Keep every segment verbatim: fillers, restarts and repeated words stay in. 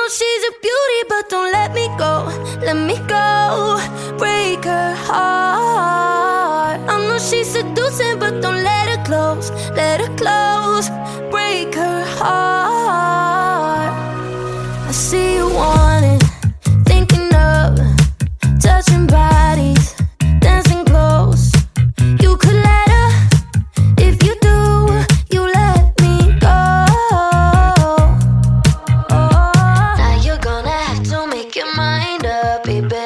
know she's a beauty, but don't let me go. Let me go, break her heart. I know she's seducing, but don't let her close. Let her close, break her heart. I see you wanting, thinking of touching bodies, dancing close. You could let her, if you do, you let me go. Now you're gonna have to make your mind up, baby.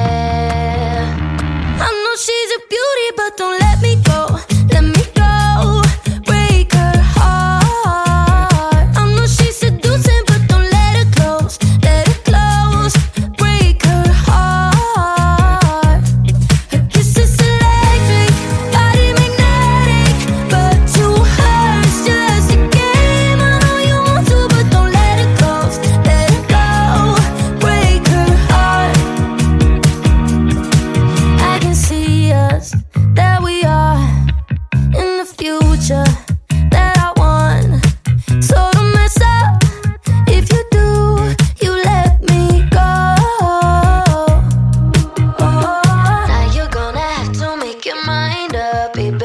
I know she's a beauty, but don't let me go. Let me go, break her heart. I know she's seducing, but don't let her close. Let her close, break her heart. Her kiss is electric, body magnetic, but to her it's just a game. I know you want to, but don't let her close. Let her go, break her heart. I can see us, that we are in the future that I want. So don't mess up, if you do, you let me go. Now you're gonna have to make your mind up, baby.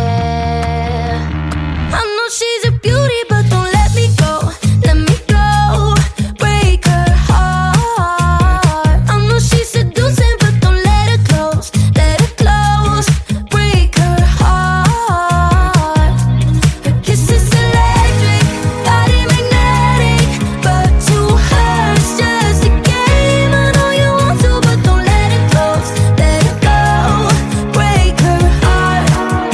I know she's a beauty, but don't let me go. Let me go, break her heart. I know she's seducing, but don't let her close. Let her close, break her heart. Her kiss is electric, body magnetic, but to her it's just a game. I know you want to, but don't let her close. Let her go, break her heart.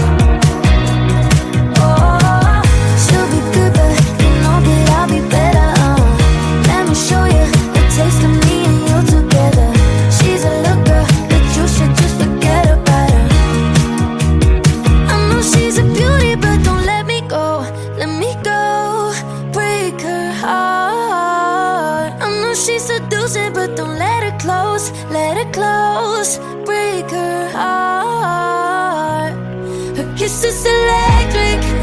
Oh, she'll be good, but you know that I'll be better. uh. Let me show you the taste of me and you together. She's a looker, but you should just forget about her. I know she's a beauty, but don't let me go. Let me go, break her heart. I know she's seducing, but don't let her close. Let her close, break her heart. Her kiss is electric,